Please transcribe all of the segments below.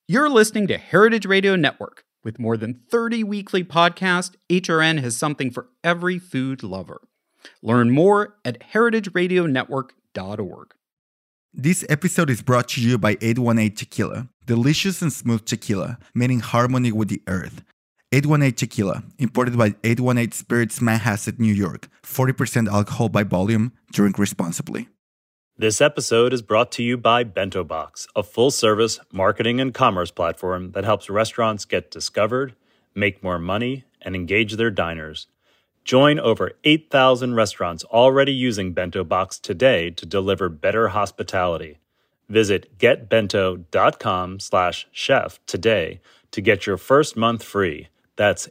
You're listening to Heritage Radio Network. With more than 30 weekly podcasts, HRN has something for every food lover. Learn more at heritageradionetwork.org. This episode is brought to you by 818 Tequila. Delicious and smooth tequila, made in harmony with the earth. 818 Tequila, imported by 818 Spirits, Manhasset, New York. 40% alcohol by volume. Drink responsibly. This episode is brought to you by Bento Box, a full-service marketing and commerce platform that helps restaurants get discovered, make more money, and engage their diners. Join over 8,000 restaurants already using Bento Box today to deliver better hospitality. Visit getbento.com/chef today to get your first month free. That's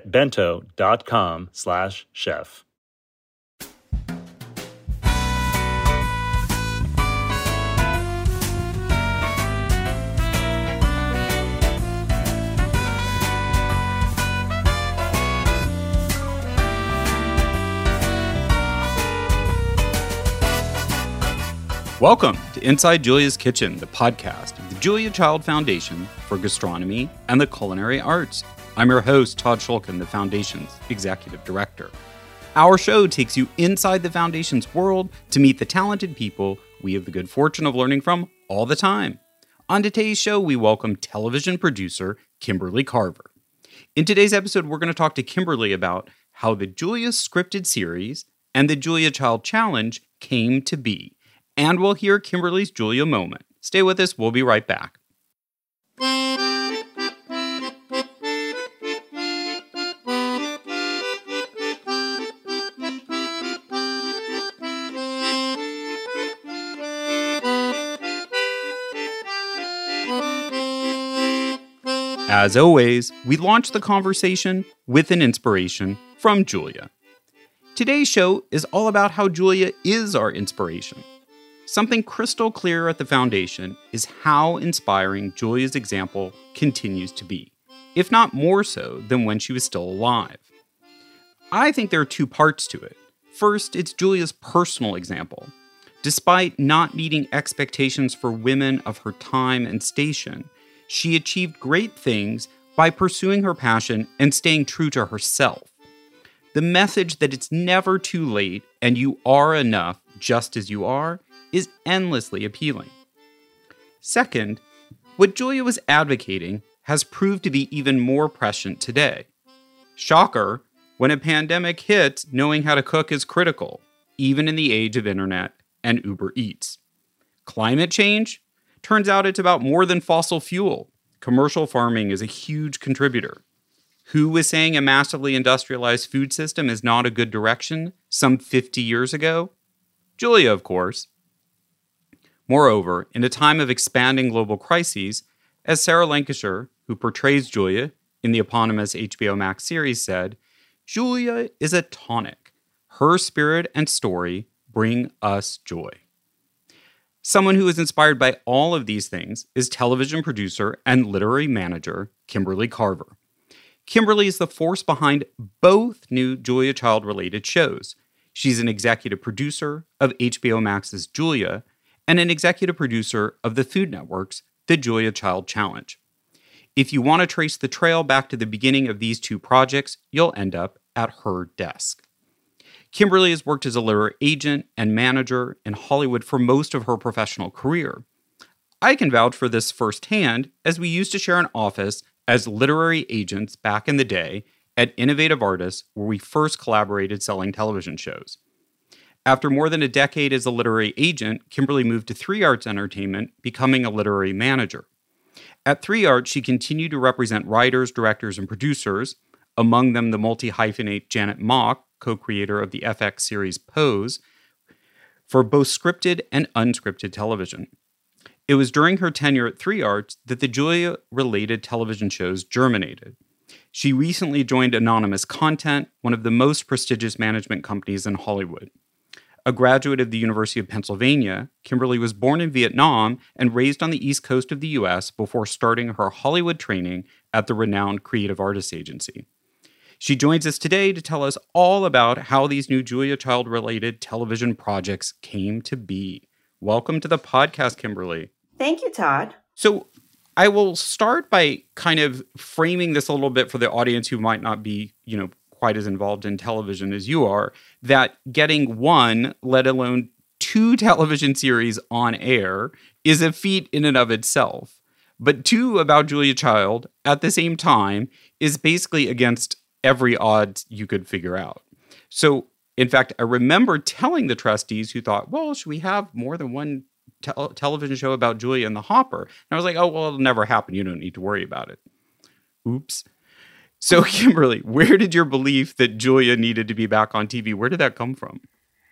getbento.com/chef. Welcome to Inside Julia's Kitchen, the podcast of the Julia Child Foundation for Gastronomy and the Culinary Arts. I'm your host, Todd Shulkin, the Foundation's Executive Director. Our show takes you inside the Foundation's world to meet the talented people we have the good fortune of learning from all the time. On today's show, we welcome television producer Kimberly Carver. In today's episode, we're going to talk to Kimberly about how the Julia scripted series and the Julia Child Challenge came to be. And we'll hear Kimberly's Julia moment. Stay with us, we'll be right back. As always, we launch the conversation with an inspiration from Julia. Today's show is all about how Julia is our inspiration. Something crystal clear at the Foundation is how inspiring Julia's example continues to be, if not more so than when she was still alive. I think there are two parts to it. First, it's Julia's personal example. Despite not meeting expectations for women of her time and station, she achieved great things by pursuing her passion and staying true to herself. The message that it's never too late and you are enough just as you are is endlessly appealing. Second, what Julia was advocating has proved to be even more prescient today. Shocker, when a pandemic hits, knowing how to cook is critical, even in the age of internet and Uber Eats. Climate change? Turns out it's about more than fossil fuel. Commercial farming is a huge contributor. Who was saying a massively industrialized food system is not a good direction some 50 years ago? Julia, of course. Moreover, in a time of expanding global crises, as Sarah Lancashire, who portrays Julia in the eponymous HBO Max series, said, Julia is a tonic. Her spirit and story bring us joy. Someone who is inspired by all of these things is television producer and literary manager Kimberly Carver. Kimberly is the force behind both new Julia Child-related shows. She's an executive producer of HBO Max's Julia and an executive producer of the Food Network's The Julia Child Challenge. If you want to trace the trail back to the beginning of these two projects, you'll end up at her desk. Kimberly has worked as a literary agent and manager in Hollywood for most of her professional career. I can vouch for this firsthand, as we used to share an office as literary agents back in the day at Innovative Artists, where we first collaborated selling television shows. After more than a decade as a literary agent, Kimberly moved to 3 Arts Entertainment, becoming a literary manager. At 3 Arts, she continued to represent writers, directors, and producers, among them the multi-hyphenate Janet Mock, co-creator of the FX series Pose, for both scripted and unscripted television. It was during her tenure at 3 Arts that the Julia-related television shows germinated. She recently joined Anonymous Content, one of the most prestigious management companies in Hollywood. A graduate of the University of Pennsylvania, Kimberly was born in Vietnam and raised on the East Coast of the U.S. before starting her Hollywood training at the renowned Creative Artists Agency. She joins us today to tell us all about how these new Julia Child-related television projects came to be. Welcome to the podcast, Kimberly. Thank you, Todd. So, I will start by kind of framing this a little bit for the audience who might not be, quite as involved in television as you are, that getting one, let alone two television series on air is a feat in and of itself. But two about Julia Child at the same time is basically against every odds you could figure out. So, in fact, I remember telling the trustees who thought, well, should we have more than one television show about Julia in the hopper? And I was like, oh, well, it'll never happen. You don't need to worry about it. Oops. So, Kimberly, where did your belief that Julia needed to be back on TV, where did that come from?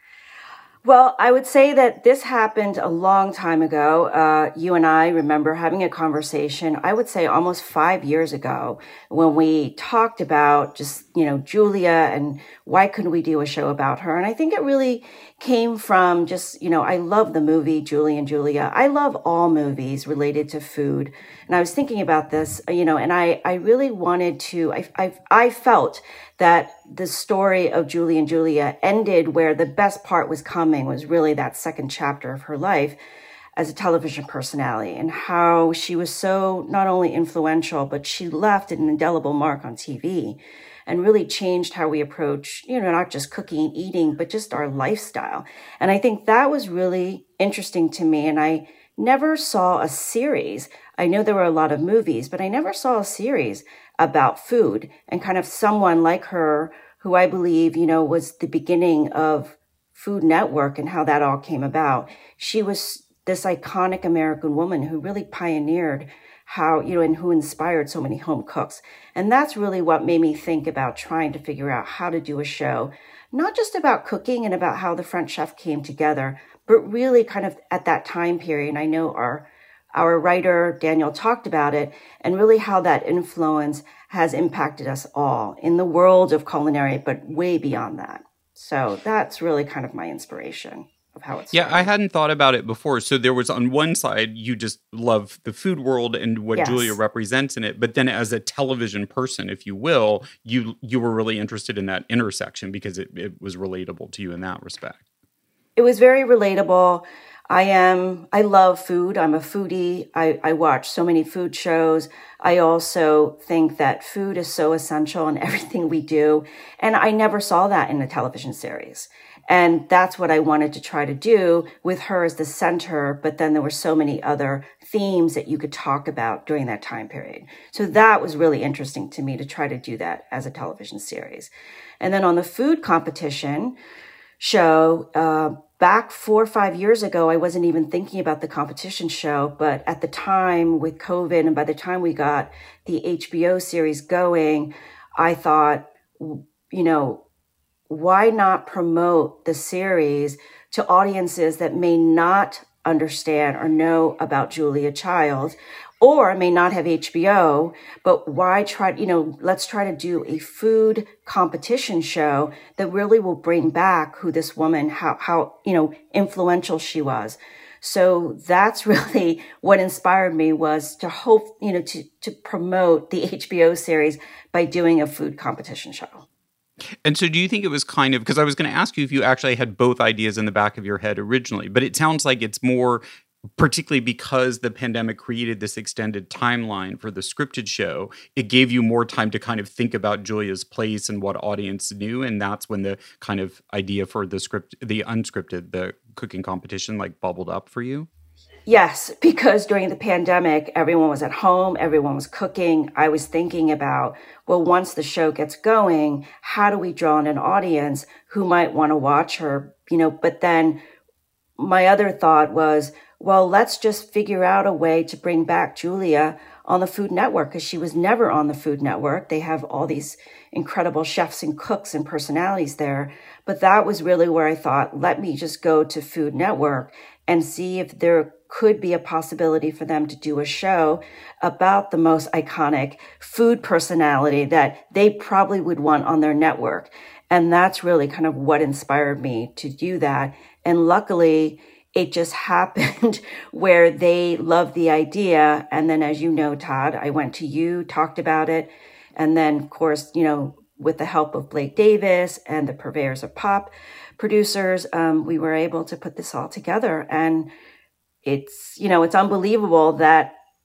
Well, I would say that this happened a long time ago. You and I remember having a conversation, I would say almost 5 years ago, when we talked about just, Julia and why couldn't we do a show about her? And I think it really came from just, I love the movie Julie and Julia. I love all movies related to food. And I was thinking about this, and I really wanted to, I felt that the story of Julie and Julia ended where the best part was coming, was really that second chapter of her life as a television personality, and how she was so not only influential, but she left an indelible mark on TV and really changed how we approach, not just cooking and eating, but just our lifestyle. And I think that was really interesting to me. And I never saw a series. I know there were a lot of movies, but I never saw a series about food, and kind of someone like her, who I believe, was the beginning of Food Network and how that all came about. She was this iconic American woman who really pioneered how, and who inspired so many home cooks. And that's really what made me think about trying to figure out how to do a show, not just about cooking and about how the French chef came together, but really kind of at that time period. And I know our writer, Daniel, talked about it, and really how that influence has impacted us all in the world of culinary, but way beyond that. So that's really kind of my inspiration of how it's started. Yeah, I hadn't thought about it before. So there was, on one side, you just love the food world and what Yes. Julia represents in it. But then as a television person, if you will, you were really interested in that intersection because it was relatable to you in that respect. It was very relatable. I love food. I'm a foodie. I watch so many food shows. I also think that food is so essential in everything we do. And I never saw that in a television series. And that's what I wanted to try to do with her as the center. But then there were so many other themes that you could talk about during that time period. So that was really interesting to me to try to do that as a television series. And then on the food competition show, back 4 or 5 years ago, I wasn't even thinking about the competition show, but at the time with COVID, and by the time we got the HBO series going, I thought, why not promote the series to audiences that may not understand or know about Julia Child, or may not have HBO, but why try, let's try to do a food competition show that really will bring back who this woman, how influential she was. So that's really what inspired me, was to hope, to promote the HBO series by doing a food competition show. And so do you think it was kind of, because I was going to ask you if you actually had both ideas in the back of your head originally, but it sounds like it's more, particularly because the pandemic created this extended timeline for the scripted show, it gave you more time to kind of think about Julia's place and what audience knew. And that's when the kind of idea for the unscripted, the cooking competition, like bubbled up for you? Yes, because during the pandemic, everyone was at home, everyone was cooking. I was thinking about, well, once the show gets going, how do we draw in an audience who might want to watch her? But then my other thought was, well, let's just figure out a way to bring back Julia on the Food Network, because she was never on the Food Network. They have all these incredible chefs and cooks and personalities there. But that was really where I thought, let me just go to Food Network and see if there could be a possibility for them to do a show about the most iconic food personality that they probably would want on their network. And that's really kind of what inspired me to do that. And luckily, it just happened where they loved the idea. And then, as you know, Todd, I went to you, talked about it. And then, of course, with the help of Blake Davis and the Purveyors of Pop producers, we were able to put this all together. And it's, it's unbelievable that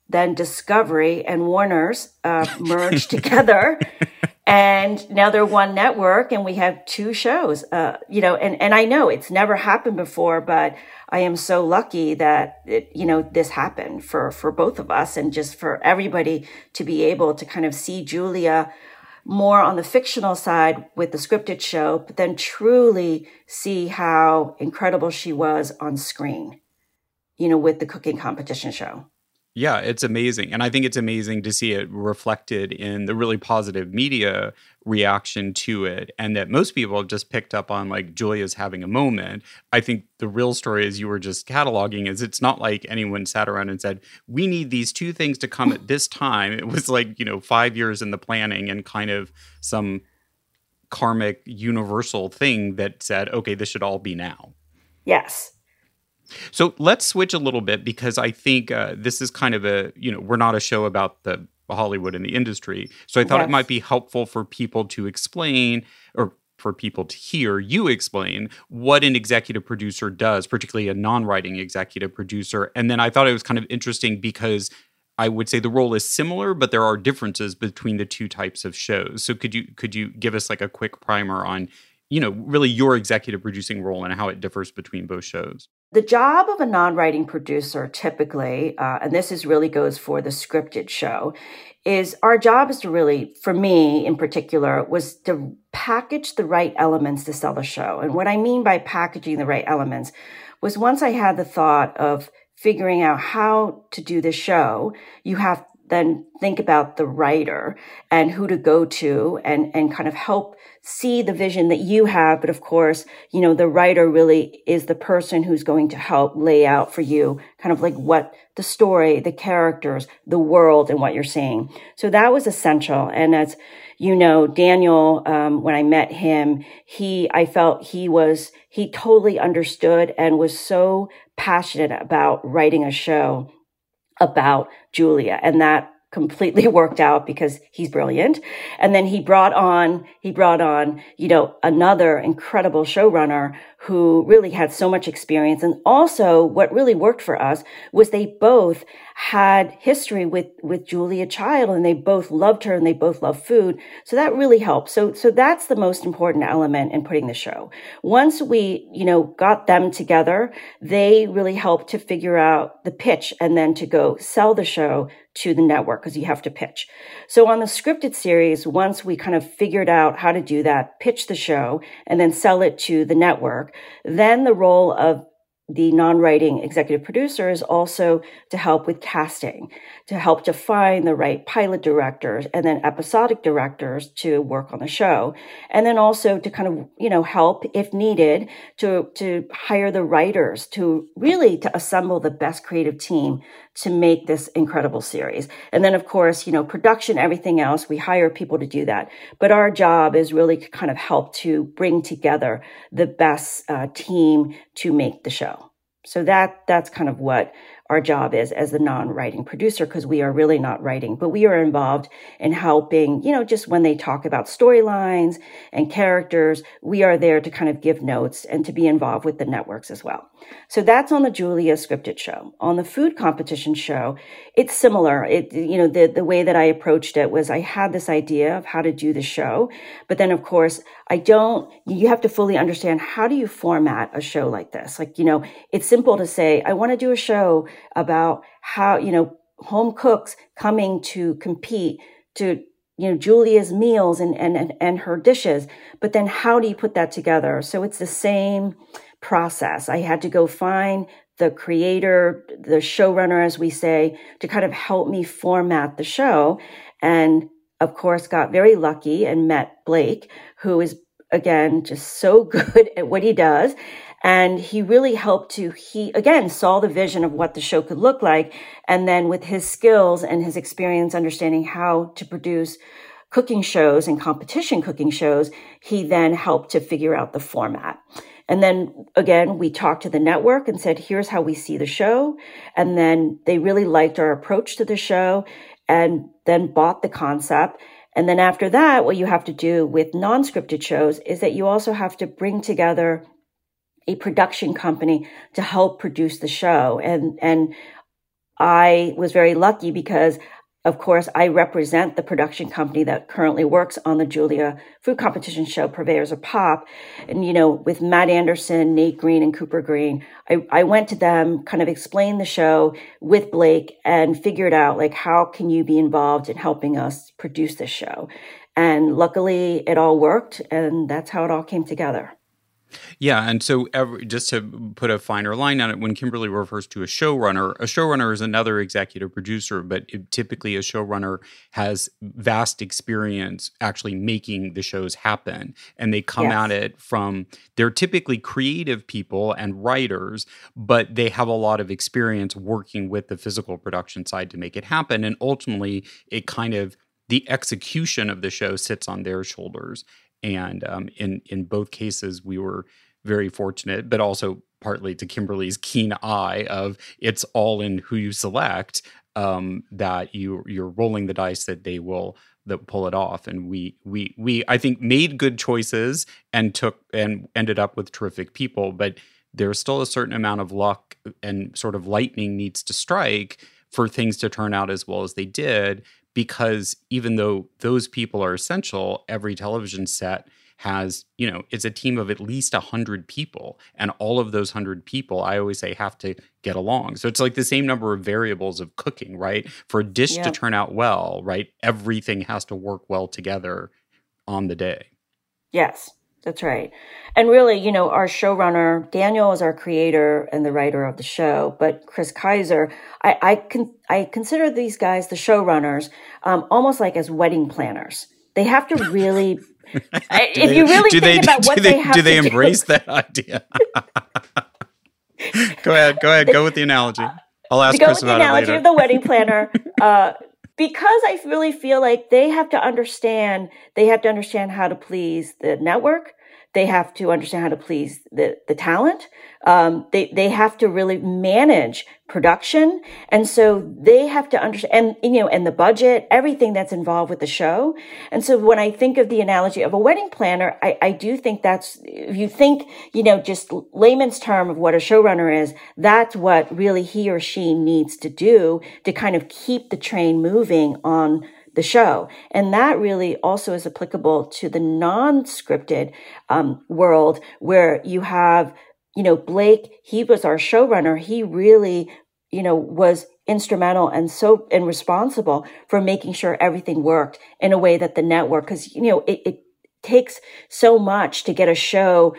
then Discovery and Warner's merged together. And now they're one network and we have two shows, and I know it's never happened before, but I am so lucky that this happened for both of us, and just for everybody to be able to kind of see Julia more on the fictional side with the scripted show, but then truly see how incredible she was on screen, with the cooking competition show. Yeah, it's amazing. And I think it's amazing to see it reflected in the really positive media reaction to it, and that most people have just picked up on like Julia's having a moment. I think the real story, as you were just cataloging, is it's not like anyone sat around and said, we need these two things to come at this time. It was like, 5 years in the planning and kind of some karmic universal thing that said, okay, this should all be now. Yes. So let's switch a little bit, because I think this is kind of we're not a show about the Hollywood and the industry. So I thought it might be helpful for people to explain, or for people to hear you explain, what an executive producer does, particularly a non-writing executive producer. And then I thought it was kind of interesting because I would say the role is similar, but there are differences between the two types of shows. So could you give us like a quick primer on, really your executive producing role and how it differs between both shows? The job of a non-writing producer typically, and this really goes for the scripted show, is our job is to really, for me in particular, was to package the right elements to sell the show. And what I mean by packaging the right elements was, once I had the thought of figuring out how to do the show, you have then think about the writer and who to go to and kind of help see the vision that you have. But of course, the writer really is the person who's going to help lay out for you kind of like what the story, the characters, the world, and what you're seeing. So that was essential. And as Daniel, when I met him, I felt he totally understood and was so passionate about writing a show about Julia, and that completely worked out because he's brilliant. And then he brought on, another incredible showrunner who really had so much experience. And also what really worked for us was they both had history with Julia Child, and they both loved her and they both loved food. So that really helped. So that's the most important element in putting the show. Once we, got them together, they really helped to figure out the pitch and then to go sell the show to the network, because you have to pitch. So on the scripted series, once we kind of figured out how to do that, pitch the show and then sell it to the network, then the role of the non-writing executive producer is also to help with casting, to help to find the right pilot directors and then episodic directors to work on the show. And then also to kind of, help if needed to hire the writers to assemble the best creative team to make this incredible series. And then of course, production, everything else, we hire people to do that. But our job is really to kind of help to bring together the best team to make the show. So that's kind of what our job is as the non-writing producer, because we are really not writing, but we are involved in helping, just when they talk about storylines and characters, we are there to kind of give notes and to be involved with the networks as well. So that's on the Julia scripted show. On the food competition show, it's similar. The way that I approached it was I had this idea of how to do the show, but then of course, you have to fully understand, how do you format a show like this? Like, it's simple to say, I want to do a show about how, home cooks coming to compete to, Julia's meals and her dishes. But then how do you put that together? So it's the same process. I had to go find the creator, the showrunner, as we say, to kind of help me format the show. And of course, got very lucky and met Blake, who is, again, just so good at what he does. And he really helped he again saw the vision of what the show could look like. And then with his skills and his experience understanding how to produce cooking shows and competition cooking shows, he then helped to figure out the format. And then again, we talked to the network and said, here's how we see the show. And then they really liked our approach to the show and then bought the concept. And then after that, what you have to do with non-scripted shows is that you also have to bring together a production company to help produce the show. And I was very lucky because, of course, I represent the production company that currently works on the Julia food competition show, Purveyors of Pop. And, with Matt Anderson, Nate Green, and Cooper Green, I went to them, kind of explained the show with Blake and figured out, like, how can you be involved in helping us produce this show? And luckily, it all worked, and that's how it all came together. Yeah, and so just to put a finer line on it, when Kimberly refers to a showrunner is another executive producer, but typically a showrunner has vast experience actually making the shows happen. And they come at it they're typically creative people and writers, but they have a lot of experience working with the physical production side to make it happen. And ultimately, the execution of the show sits on their shoulders. And in both cases, we were very fortunate, but also partly to Kimberly's keen eye of it's all in who you select, that you're rolling the dice that they will pull it off. And we I think made good choices and ended up with terrific people, but there's still a certain amount of luck and sort of lightning needs to strike for things to turn out as well as they did. Because even though those people are essential, every television set has, it's a team of at least 100 people. And all of those 100 people, I always say, have to get along. So it's like the same number of variables of cooking, right? For a dish to turn out well, right? Everything has to work well together on the day. Yes. That's right. And really, our showrunner, Daniel, is our creator and the writer of the show, but Chris Kaiser, I consider these guys, the showrunners, almost like as wedding planners. They have to really, if you really think about what they have to do. Do they embrace that idea? Go ahead. Go with the analogy. I'll ask Chris about it later. To go with the analogy of the wedding planner, because I really feel like they have to understand how to please the network. They have to understand how to please the talent. They have to really manage production. And so they have to understand, and the budget, everything that's involved with the show. And so when I think of the analogy of a wedding planner, I do think that's, if you think, just layman's term of what a showrunner is, that's what really he or she needs to do to kind of keep the train moving on the show. And that really also is applicable to the non-scripted world where you have, Blake, he was our showrunner. He really, was instrumental and responsible for making sure everything worked in a way that the network, because, it takes so much to get a show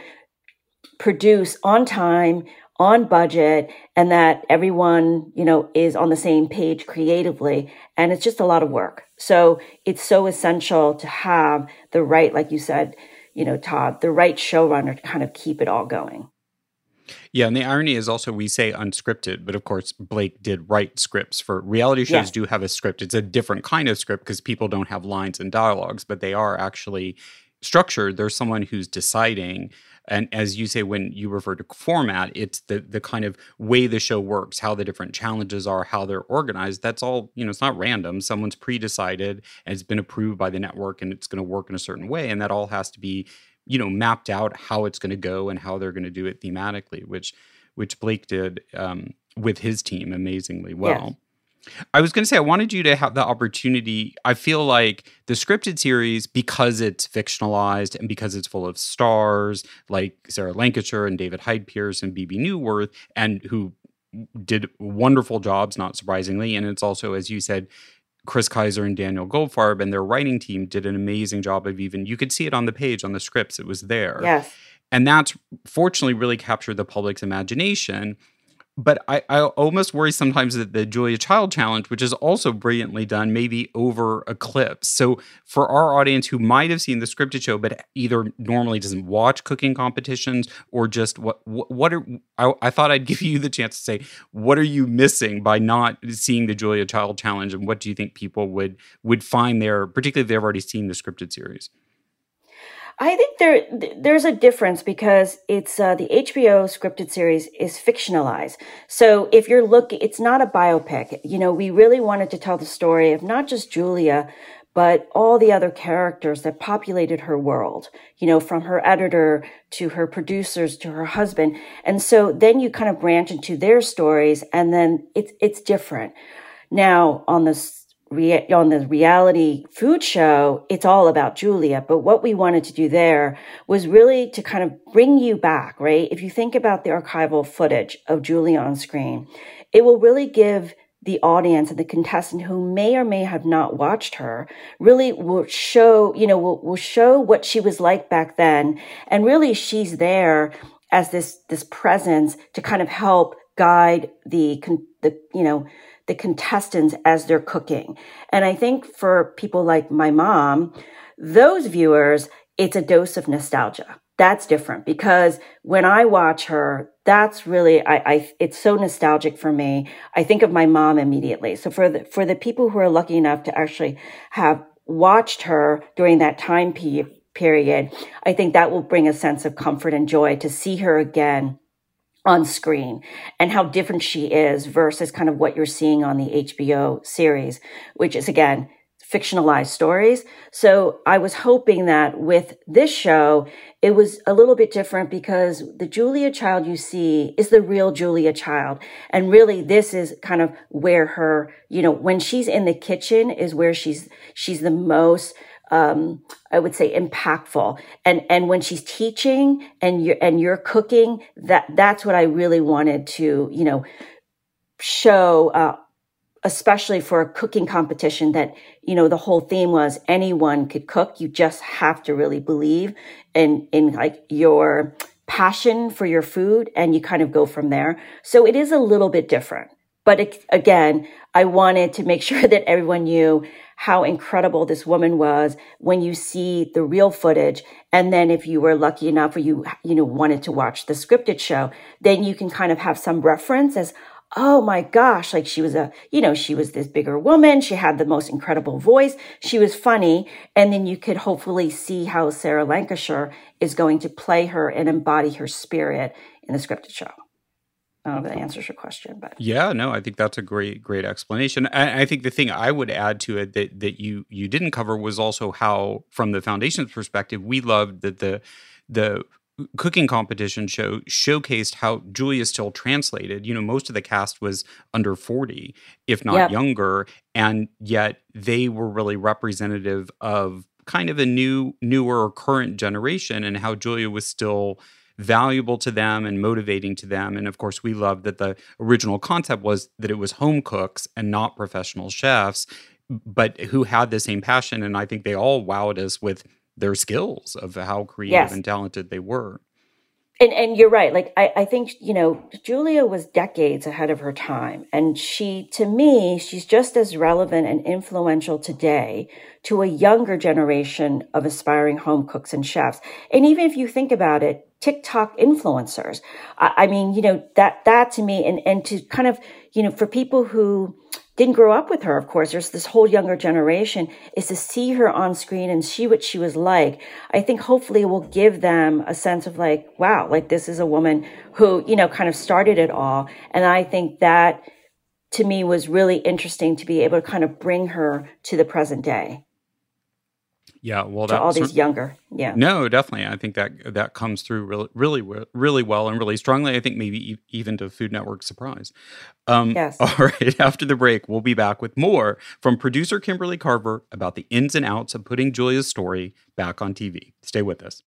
produced on time, on budget, and that everyone, is on the same page creatively. And it's just a lot of work. So it's so essential to have the right, like you said, Todd, the right showrunner to kind of keep it all going. Yeah, and the irony is also we say unscripted, but of course Blake did write scripts for reality shows. Yes. Do have a script. It's a different kind of script because people don't have lines and dialogues, but they are actually structured. There's someone who's deciding. And as you say, when you refer to format, it's the kind of way the show works, how the different challenges are, how they're organized. That's all, it's not random. Someone's pre-decided and it's been approved by the network and it's going to work in a certain way. And that all has to be, mapped out how it's going to go and how they're going to do it thematically, which Blake did with his team amazingly well. Yes. I was going to say, I wanted you to have the opportunity. I feel like the scripted series, because it's fictionalized and because it's full of stars like Sarah Lancashire and David Hyde Pierce and Bebe Neuwirth, and who did wonderful jobs, not surprisingly. And it's also, as you said, Chris Kaiser and Daniel Goldfarb and their writing team did an amazing job of you could see it on the page, on the scripts, it was there. Yes. And that's fortunately really captured the public's imagination. But I almost worry sometimes that the Julia Child Challenge, which is also brilliantly done, may be over eclipsed. So for our audience who might have seen the scripted show, but either normally doesn't watch cooking competitions or just I thought I'd give you the chance to say, what are you missing by not seeing the Julia Child Challenge? And what do you think people would find there, particularly if they've already seen the scripted series? I think there's a difference because it's the HBO scripted series is fictionalized. So if you're looking, it's not a biopic. We really wanted to tell the story of not just Julia, but all the other characters that populated her world, from her editor to her producers to her husband. And so then you kind of branch into their stories, and then it's different. Now on the reality food show, it's all about Julia. But what we wanted to do there was really to kind of bring you back, right? If you think about the archival footage of Julia on screen, it will really give the audience and the contestant who may or may have not watched her really will show, will show what she was like back then. And really she's there as this presence to kind of help guide the contestants as they're cooking. And I think for people like my mom, those viewers, it's a dose of nostalgia. That's different because when I watch her, that's really, it's so nostalgic for me. I think of my mom immediately. So for the people who are lucky enough to actually have watched her during that time period, I think that will bring a sense of comfort and joy to see her again on screen and how different she is versus kind of what you're seeing on the HBO series, which is again, fictionalized stories. So I was hoping that with this show, it was a little bit different because the Julia Child you see is the real Julia Child. And really this is kind of where her, when she's in the kitchen is where she's the most, I would say impactful. And when she's teaching and you're cooking, that's what I really wanted to, show, especially for a cooking competition that, the whole theme was anyone could cook. You just have to really believe in like your passion for your food and you kind of go from there. So it is a little bit different. But again, I wanted to make sure that everyone knew how incredible this woman was when you see the real footage. And then if you were lucky enough or you wanted to watch the scripted show, then you can kind of have some reference as, oh my gosh, like she was she was this bigger woman. She had the most incredible voice. She was funny. And then you could hopefully see how Sarah Lancashire is going to play her and embody her spirit in the scripted show. I don't know if that answers your question, but yeah, no, I think that's a great explanation. I think the thing I would add to it that you didn't cover was also how, from the Foundation's perspective, we loved that the cooking competition show showcased how Julia still translated. Most of the cast was under 40, if not younger, and yet they were really representative of kind of a newer current generation and how Julia was still valuable to them and motivating to them. And of course, we loved that the original concept was that it was home cooks and not professional chefs, but who had the same passion. And I think they all wowed us with their skills of how creative and talented they were. And you're right. Like, I think, Julia was decades ahead of her time. And to me, she's just as relevant and influential today to a younger generation of aspiring home cooks and chefs. And even if you think about it, TikTok influencers. I mean, that to me, and to kind of, for people who didn't grow up with her, of course, there's this whole younger generation, is to see her on screen and see what she was like. I think hopefully it will give them a sense of like, wow, like this is a woman who, kind of started it all. And I think that to me was really interesting to be able to kind of bring her to the present day. Yeah, well, to all these younger, No, definitely. I think that comes through really well and really strongly. I think maybe even to Food Network's surprise. Yes. All right. After the break, we'll be back with more from producer Kimberly Carver about the ins and outs of putting Julia's story back on TV. Stay with us.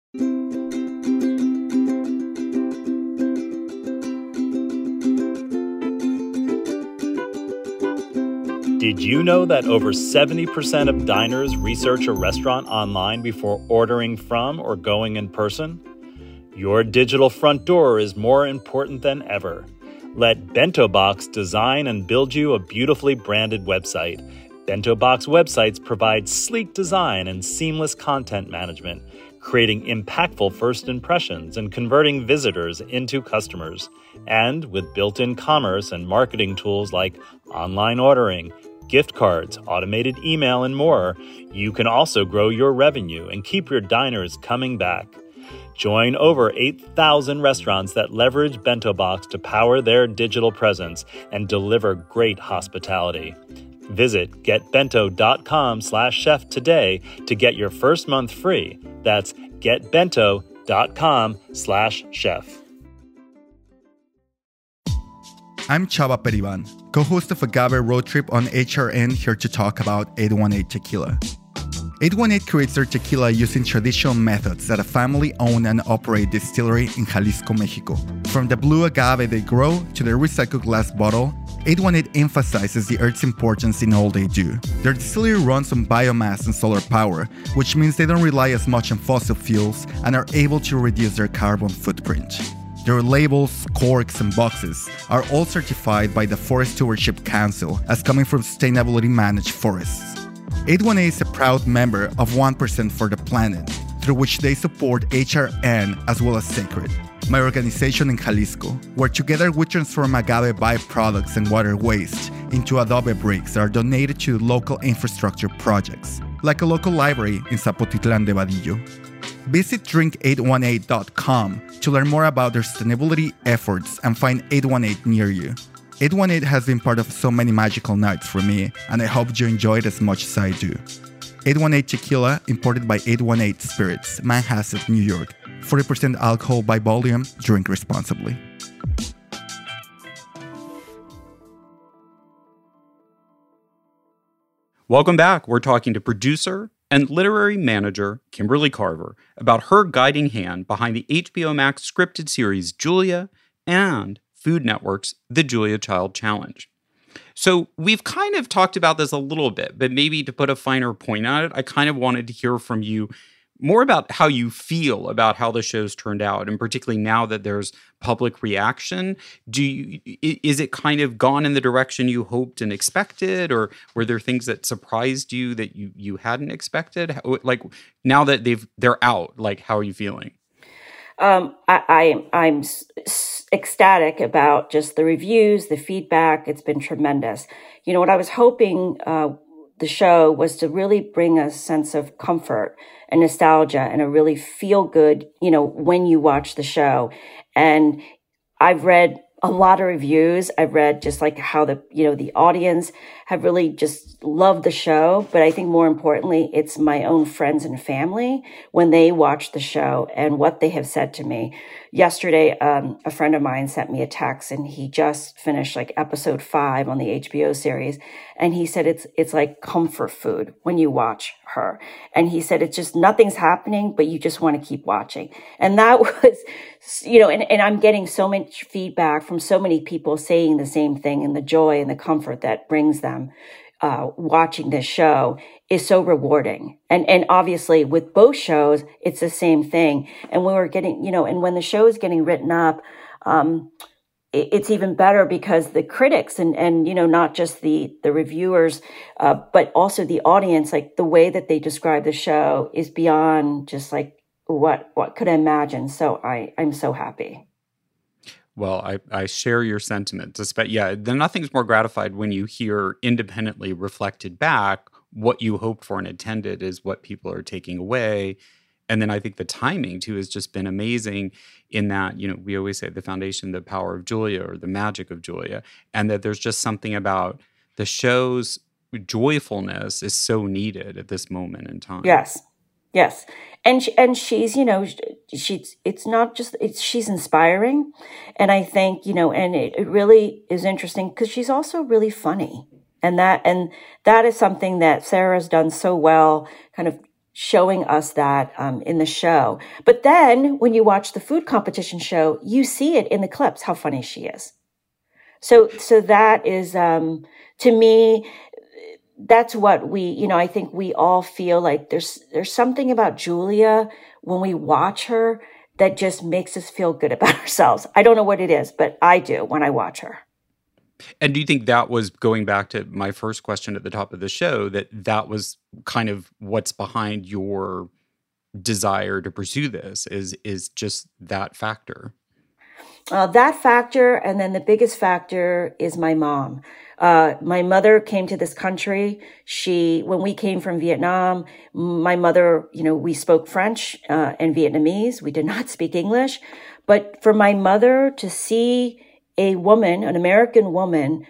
Did you know that over 70% of diners research a restaurant online before ordering from or going in person? Your digital front door is more important than ever. Let Bento Box design and build you a beautifully branded website. Bento Box websites provide sleek design and seamless content management, creating impactful first impressions and converting visitors into customers. And with built-in commerce and marketing tools like online ordering, gift cards, automated email, and more, you can also grow your revenue and keep your diners coming back. Join over 8,000 restaurants that leverage Bento Box to power their digital presence and deliver great hospitality. Visit getbento.com/chef today to get your first month free. That's getbento.com/chef. I'm Chava Periban, co-host of Agave Road Trip on HRN, here to talk about 818 Tequila. 818 creates their tequila using traditional methods at a family-owned and operated distillery in Jalisco, Mexico. From the blue agave they grow to their recycled glass bottle, 818 emphasizes the earth's importance in all they do. Their distillery runs on biomass and solar power, which means they don't rely as much on fossil fuels and are able to reduce their carbon footprint. Their labels, corks, and boxes are all certified by the Forest Stewardship Council as coming from sustainably managed forests. 818 is a proud member of 1% for the Planet, through which they support HRN as well as Sacred, my organization in Jalisco, where together we transform agave byproducts and water waste into adobe bricks that are donated to local infrastructure projects, like a local library in Zapotitlan de Vadillo. Visit drink818.com to learn more about their sustainability efforts and find 818 near you. 818 has been part of so many magical nights for me, and I hope you enjoy it as much as I do. 818 Tequila, imported by 818 Spirits, Manhasset, New York. 40% alcohol by volume. Drink responsibly. Welcome back. We're talking to producer and literary manager Kimberly Carver about her guiding hand behind the HBO Max scripted series Julia and Food Network's The Julia Child Challenge. So we've kind of talked about this a little bit, but maybe to put a finer point on it, I kind of wanted to hear from you more about how you feel about how the show's turned out, and particularly now that there's public reaction. Is it kind of gone in the direction you hoped and expected, or were there things that surprised you that you hadn't expected? Like now that they're out, like how are you feeling? I'm ecstatic about just the reviews, the feedback. It's been tremendous. You know, what I was hoping the show was to really bring a sense of comfort and nostalgia and a really feel good, you know, when you watch the show. And I've read a lot of reviews. I've read just like how the audience have really just loved the show. But I think more importantly, it's my own friends and family when they watch the show and what they have said to me. Yesterday, a friend of mine sent me a text, and he just finished like episode 5 on the HBO series. And he said, it's like comfort food when you watch her. And he said, it's just nothing's happening, but you just want to keep watching. And that was, you know, and I'm getting so much feedback from so many people saying the same thing, and the joy and the comfort that brings them watching this show is so rewarding. And obviously with both shows, it's the same thing. And when we're getting, you know, and when the show is getting written up, it's even better because the critics and you know, not just the reviewers, but also the audience, like the way that they describe the show is beyond just like what could I imagine. So I'm so happy. Well, I share your sentiments. Yeah, then nothing's more gratified when you hear independently reflected back what you hoped for and intended is what people are taking away. And then I think the timing, too, has just been amazing in that, you know, we always say the foundation, the power of Julia or the magic of Julia, and that there's just something about the show's joyfulness is so needed at this moment in time. Yes. And she's, you know, she's inspiring. And I think, you know, and it really is interesting because she's also really funny. And that is something that Sarah's done so well, kind of showing us that in the show. But then when you watch the food competition show, you see it in the clips, how funny she is. So that is, to me, that's what I think we all feel like there's something about Julia when we watch her that just makes us feel good about ourselves. I don't know what it is, but I do when I watch her. And do you think that was, going back to my first question at the top of the show, that was kind of what's behind your desire to pursue this is just that factor? That factor, and then the biggest factor is my mom. My mother came to this country. When we came from Vietnam, my mother, you know, we spoke French and Vietnamese. We did not speak English. But for my mother to see a woman, an American woman,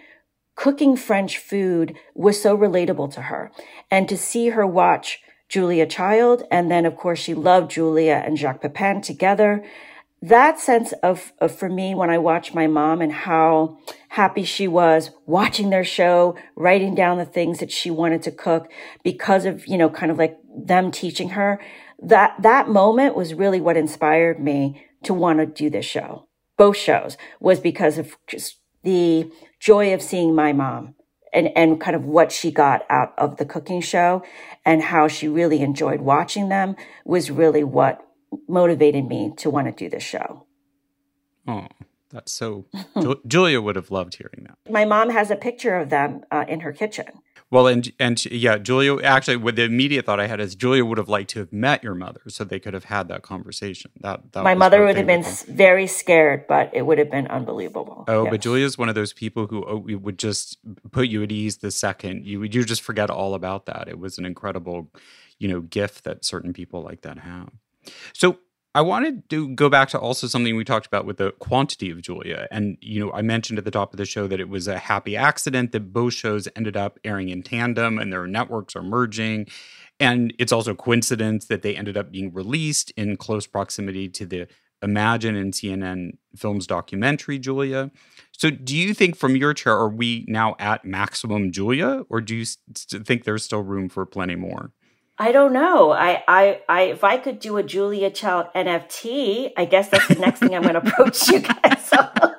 cooking French food was so relatable to her. And to see her watch Julia Child, and then of course she loved Julia and Jacques Pepin together. That sense of for me, when I watched my mom and how happy she was watching their show, writing down the things that she wanted to cook because of, kind of like them teaching her, that moment was really what inspired me to want to do this show. Both shows was because of just the joy of seeing my mom and kind of what she got out of the cooking show and how she really enjoyed watching them was really what motivated me to want to do this show. Oh, that's so... Julia would have loved hearing that. My mom has a picture of them in her kitchen. Well, and yeah, Julia, actually, what the immediate thought I had is Julia would have liked to have met your mother so they could have had that conversation. That My mother would have been very scared, but it would have been unbelievable. Oh, yes. But Julia's one of those people who would just put you at ease the second. You just forget all about that. It was an incredible, gift that certain people like that have. So I wanted to go back to also something we talked about with the quantity of Julia. And, I mentioned at the top of the show that it was a happy accident that both shows ended up airing in tandem and their networks are merging. And it's also coincidence that they ended up being released in close proximity to the Imagine and CNN Films documentary, Julia. So do you think from your chair, are we now at maximum Julia, or do you think there's still room for plenty more? I don't know. I if I could do a Julia Child NFT, I guess that's the next thing I'm going to approach you guys on.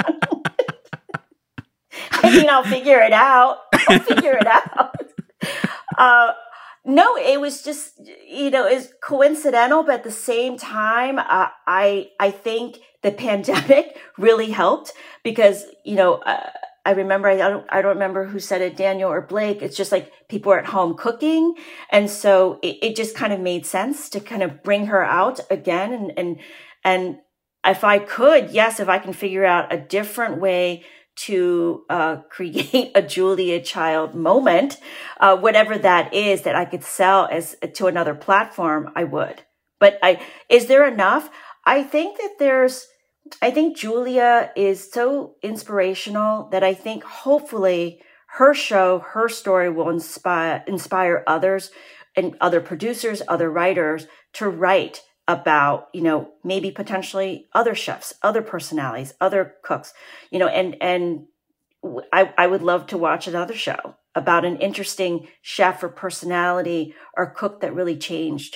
I'll figure it out. No, it was just, it's coincidental, but at the same time, I think the pandemic really helped because, I remember, I don't remember who said it, Daniel or Blake. It's just like people are at home cooking. And so it just kind of made sense to kind of bring her out again. And if I could, yes, if I can figure out a different way to create a Julia Child moment, whatever that is that I could sell to another platform, I would. But is there enough? I think Julia is so inspirational that I think hopefully her show, her story will inspire others and other producers, other writers to write about, maybe potentially other chefs, other personalities, other cooks, and I would love to watch another show about an interesting chef or personality or cook that really changed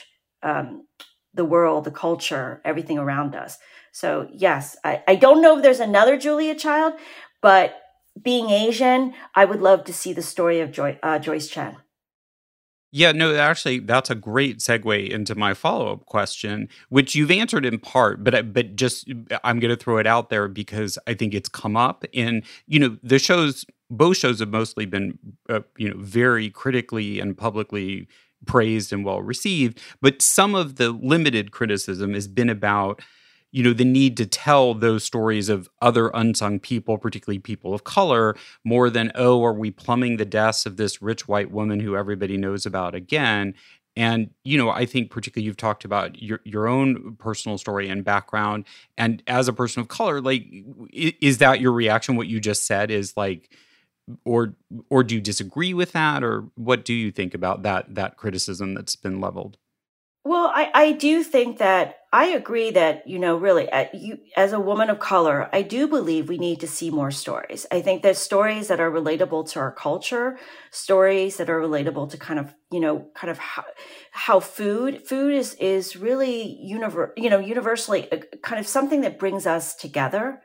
the world, the culture, everything around us. So yes, I don't know if there's another Julia Child, but being Asian, I would love to see the story of Joyce Chen. Yeah, no, actually, that's a great segue into my follow-up question, which you've answered in part, but just I'm going to throw it out there because I think it's come up in, the shows, both shows have mostly been, very critically and publicly praised and well received, but some of the limited criticism has been about the need to tell those stories of other unsung people, particularly people of color, more than, are we plumbing the deaths of this rich white woman who everybody knows about again? And, I think particularly you've talked about your own personal story and background. And as a person of color, like, is that your reaction? What you just said is like, or do you disagree with that? Or what do you think about that criticism that's been leveled? Well, I do think that I agree that, really, as a woman of color, I do believe we need to see more stories. I think there's stories that are relatable to our culture, stories that are relatable to kind of how food is really universally kind of something that brings us together.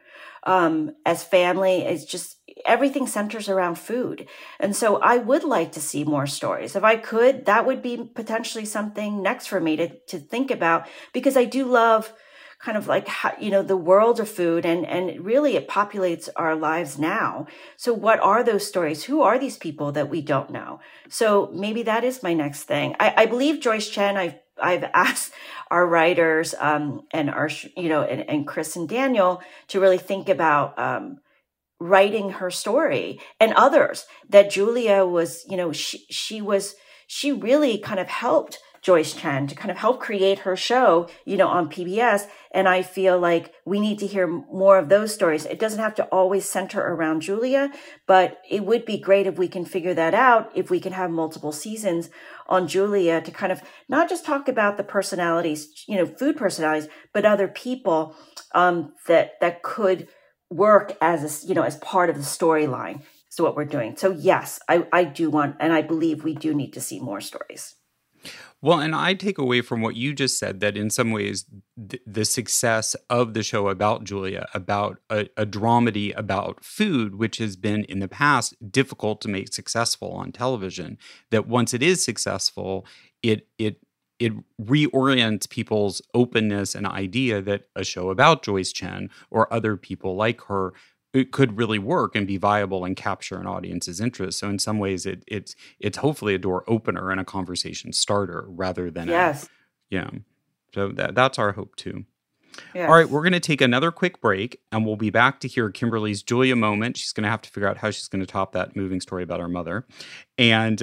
As family, it's just everything centers around food. And so I would like to see more stories. If I could, that would be potentially something next for me to think about, because I do love kind of like, the world of food and really it populates our lives now. So what are those stories? Who are these people that we don't know? So maybe that is my next thing. I believe Joyce Chen, I've asked our writers and our and Chris and Daniel to really think about writing her story, and others, that Julia was she really kind of helped Joyce Chen to kind of help create her show, on PBS. And I feel like we need to hear more of those stories. It doesn't have to always center around Julia, but it would be great if we can figure that out, if we can have multiple seasons on Julia to kind of not just talk about the personalities, food personalities, but other people that could work as as part of the storyline. So what we're doing. So yes, I do want, and I believe we do need to see more stories. Well, and I take away from what you just said that in some ways, the success of the show about Julia, about a dramedy about food, which has been in the past difficult to make successful on television, that once it is successful, it reorients people's openness and idea that a show about Joyce Chen or other people like her, it could really work and be viable and capture an audience's interest. So in some ways, it's hopefully a door opener and a conversation starter rather than So that's our hope too. Yes. All right, we're going to take another quick break, and we'll be back to hear Kimberly's Julia moment. She's going to have to figure out how she's going to top that moving story about her mother, and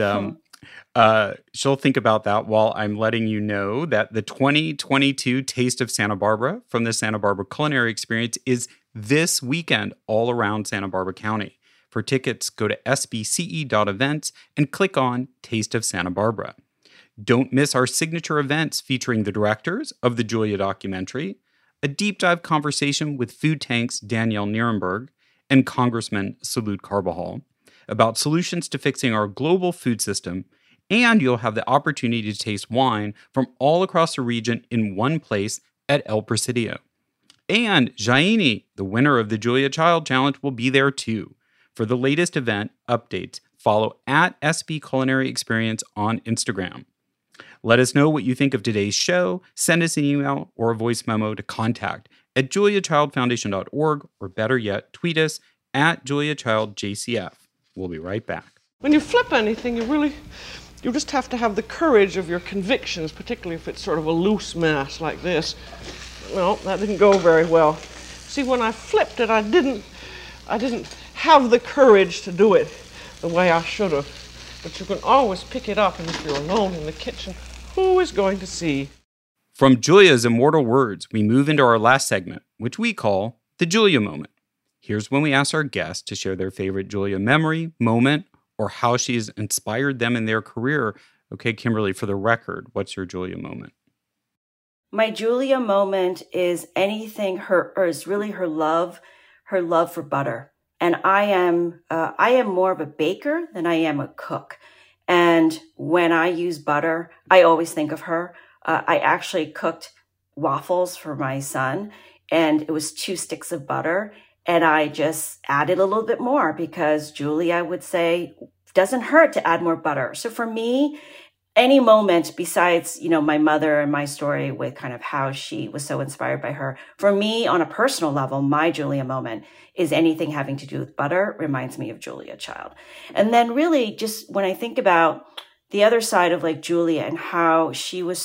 she'll think about that while I'm letting you know that the 2022 Taste of Santa Barbara from the Santa Barbara Culinary Experience is this weekend all around Santa Barbara County. For tickets, go to sbce.events and click on Taste of Santa Barbara. Don't miss our signature events featuring the directors of the Julia documentary, a deep dive conversation with Food Tank's Danielle Nierenberg and Congressman Salud Carbajal about solutions to fixing our global food system, and you'll have the opportunity to taste wine from all across the region in one place at El Presidio. And Jaini, the winner of the Julia Child Challenge, will be there too. For the latest event updates, follow at SB Culinary Experience on Instagram. Let us know what you think of today's show. Send us an email or a voice memo to contact@juliachildfoundation.org, or better yet, tweet us at JuliaChildJCF. We'll be right back. When you flip anything, you just have to have the courage of your convictions, particularly if it's sort of a loose mass like this. Well, that didn't go very well. See, when I flipped it, I didn't have the courage to do it the way I should have. But you can always pick it up, and if you're alone in the kitchen, who is going to see? From Julia's immortal words, we move into our last segment, which we call the Julia moment. Here's when we ask our guests to share their favorite Julia memory, moment, or how she's inspired them in their career. Okay, Kimberly, for the record, what's your Julia moment? My Julia moment is really her love for butter. And I am more of a baker than I am a cook. And when I use butter, I always think of her. I actually cooked waffles for my son, and it was 2 sticks of butter. And I just added a little bit more because Julia would say, doesn't hurt to add more butter. So for me, any moment besides, my mother and my story with kind of how she was so inspired by her, for me on a personal level, my Julia moment is anything having to do with butter reminds me of Julia Child. And then really just when I think about the other side of like Julia and how she was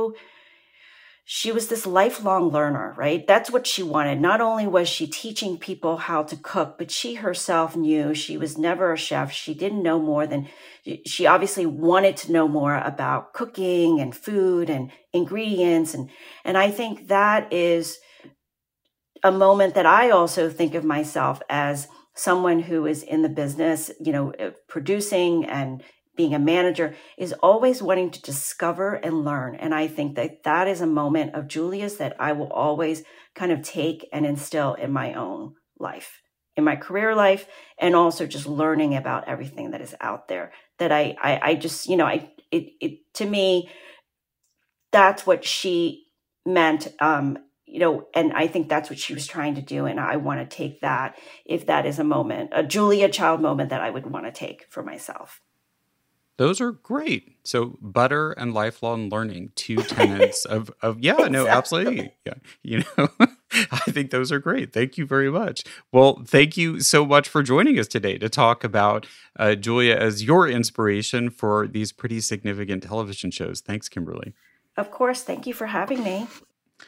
this lifelong learner, right? That's what she wanted. Not only was she teaching people how to cook, but she herself knew she was never a chef. She didn't know more than, she obviously wanted to know more about cooking and food and ingredients. And I think that is a moment that I also think of myself as someone who is in the business, producing and being a manager, is always wanting to discover and learn. And I think that is a moment of Julia's that I will always kind of take and instill in my own life, in my career life, and also just learning about everything that is out there. That I just, to me, that's what she meant, and I think that's what she was trying to do. And I want to take that, if that is a moment, a Julia Child moment that I would want to take for myself. Those are great. So butter and lifelong learning, 2 tenets of Exactly. No, absolutely. Yeah. I think those are great. Thank you very much. Well, thank you so much for joining us today to talk about Julia as your inspiration for these pretty significant television shows. Thanks, Kimberly. Of course. Thank you for having me.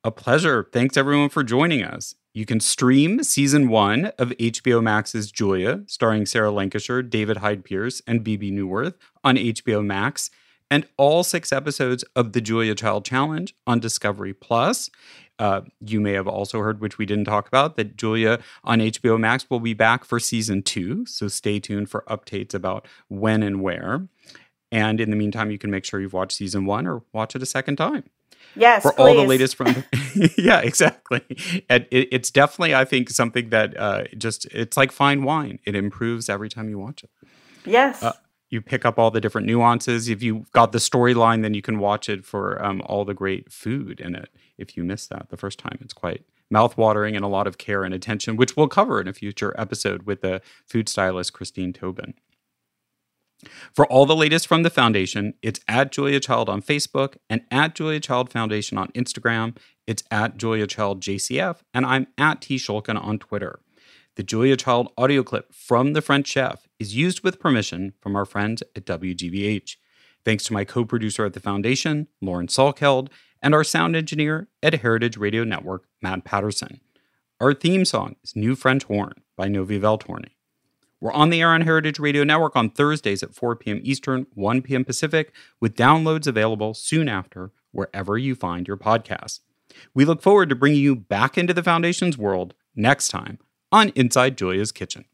A pleasure. Thanks everyone for joining us. You can stream season 1 of HBO Max's Julia, starring Sarah Lancashire, David Hyde Pierce, and Bebe Neuwirth on HBO Max, and all 6 episodes of the Julia Child Challenge on Discovery Plus. You may have also heard, which we didn't talk about, that Julia on HBO Max will be back for season 2, so stay tuned for updates about when and where. And in the meantime, you can make sure you've watched season 1 or watch it a second time. Yes, for please. all the latest from yeah, exactly. And it's definitely, I think, something that it's like fine wine. It improves every time you watch it. Yes. You pick up all the different nuances. If you've got the storyline, then you can watch it for all the great food in it. If you missed that the first time, it's quite mouthwatering and a lot of care and attention, which we'll cover in a future episode with the food stylist Christine Tobin. For all the latest from the Foundation, it's at Julia Child on Facebook and at Julia Child Foundation on Instagram. It's at Julia Child JCF, and I'm at T. Shulkin on Twitter. The Julia Child audio clip from The French Chef is used with permission from our friends at WGBH. Thanks to my co-producer at the Foundation, Lauren Salkeld, and our sound engineer at Heritage Radio Network, Matt Patterson. Our theme song is New French Horn by Novi Valtorni. We're on the air on Heritage Radio Network on Thursdays at 4 p.m. Eastern, 1 p.m. Pacific, with downloads available soon after wherever you find your podcasts. We look forward to bringing you back into the Foundation's world next time on Inside Julia's Kitchen.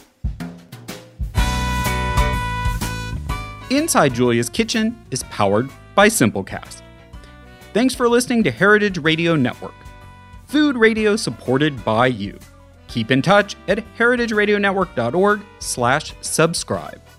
Inside Julia's Kitchen is powered by Simplecast. Thanks for listening to Heritage Radio Network, food radio supported by you. Keep in touch at heritageradionetwork.org/subscribe.